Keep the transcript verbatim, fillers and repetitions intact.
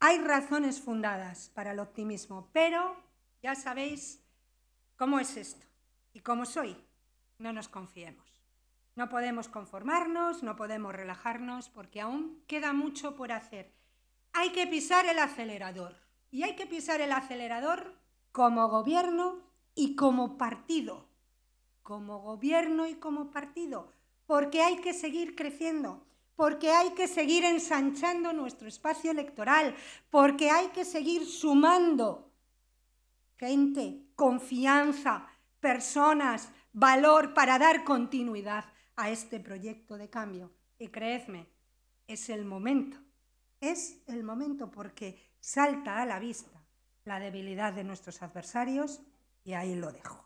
hay razones fundadas para el optimismo, pero ya sabéis cómo es esto y cómo soy. No nos confiemos. No podemos conformarnos, no podemos relajarnos, porque aún queda mucho por hacer. Hay que pisar el acelerador. Y hay que pisar el acelerador como gobierno y como partido. Como gobierno y como partido. Porque hay que seguir creciendo. Porque hay que seguir ensanchando nuestro espacio electoral. Porque hay que seguir sumando gente, confianza, personas, valor para dar continuidad a este proyecto de cambio. Y creedme, es el momento, es el momento porque salta a la vista la debilidad de nuestros adversarios y ahí lo dejo.